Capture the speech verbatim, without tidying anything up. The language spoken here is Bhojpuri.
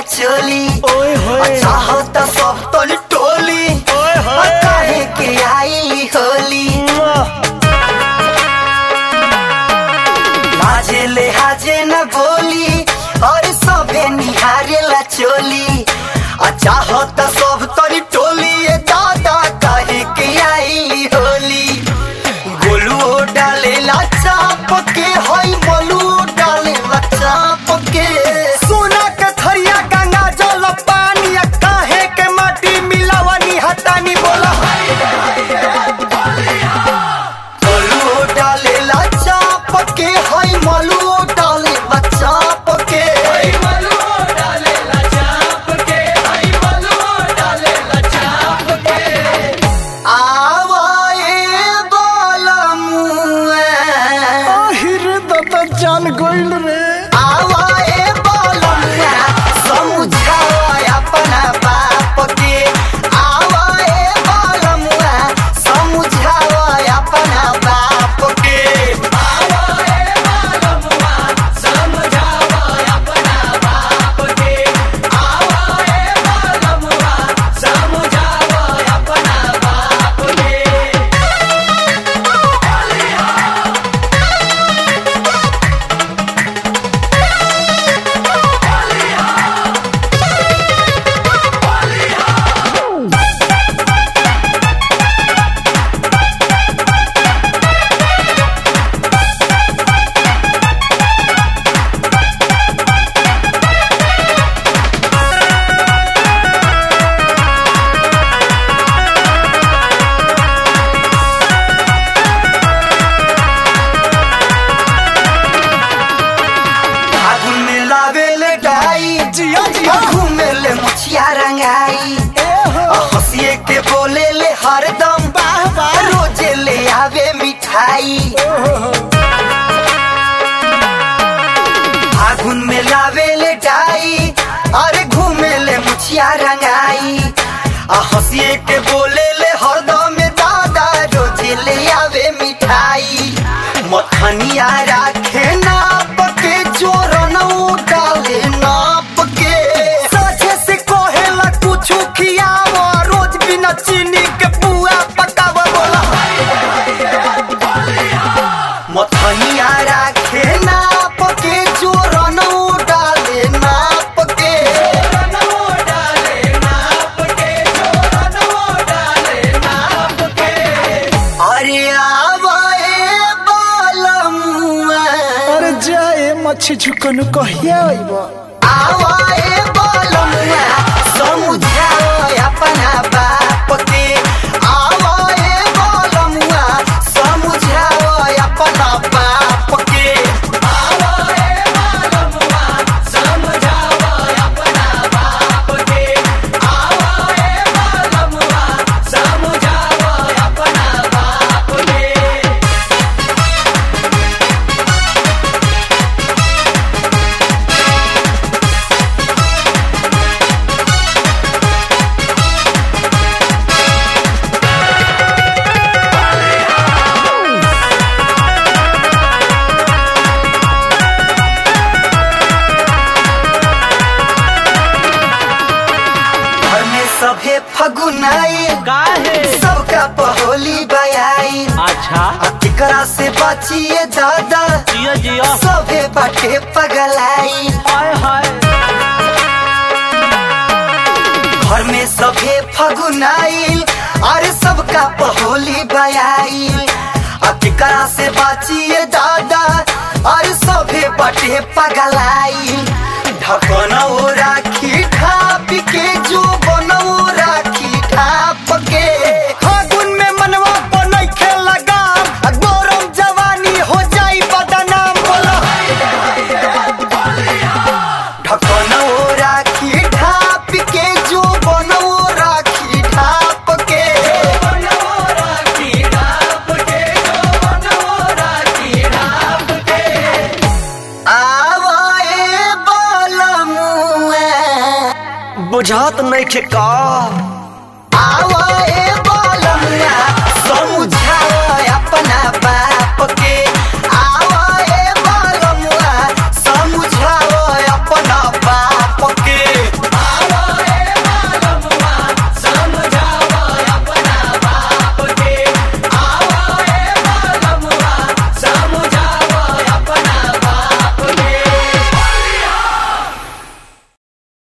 चोली ओए होए चाहत सब तोली टोली ओए होए काहे के आईली होली लाजे ले हाजे न बोली और सबे निहारे ला चोली चाहत सब तोली टोली दादा काहे के आईली होली गोलू डाले ला चाप के हई बोलू डाले ला चाप के सोना के थरिया गंगा जल पानी काहे के माटी मिलावनी हटानी बोला गोलू डाले ला चाप के हई मलू डाले ला चाप के जान गोइल रे आवाए बोलमुआ समझाओ अपना बाप के आवाए बोलमुआ समझाओ अपना बाप के आवाए बोलमुआ समझाओ अपना बाप के आवाए बोलमुआ समझाओ अपना बाप के जिया जिया घूमे ले मुछिया रंगाई हंसिए के बोले ले हरदम वाह वाह रोजे ले आवे मिठाई फागुन में लावे ले डाई अरे घूमे ले मुछिया रंगाई हंसिए के बोले ले हरदम दादा रोजे ले आवे मिठाई मखनिया राखे नाप के जोरन डाले नाप के साझे से कोहेला कुछ खियावा रोज बिना चीनी के पुआ पकावा बोला मखनिया राखे नाप के जोरन डाले नाप के डाले नाप के जोरन डाले नाप के अरे जाए मच्छी झुकन कहिया आइबो आवाए बोलमुआ समझाओ अपना बाप के आवाए बोलमुआ समझाओ अपना बाप के आवाए बोलमुआ समझाओ अपना बाप के आवाए बोलमुआ समझाओ अपना बाप के सभे फगुनाई काहे सबका पहोली बयाई अच्छा केकरा से बचिए दादा जिया जिया सभे बाटे पगलाई हाय हाय घर में सभे फगुनाई अरे सबका पहोली बयाई केकरा से बचिए दादा अरे सभे बाटे पगलाई ढकना वो राखी ढाप के जो बनऊ राखी ढाप के फागुन में मनवा बनई खेला गाम गौरम जवानी हो जाई बदनाम बोला ढकना वो राखी ढाप के जो बनऊ राखी ढाप के राखी ढाप के जो बनऊ राखी ढाप के आवाए बोलमुआ बुझात नहीं के का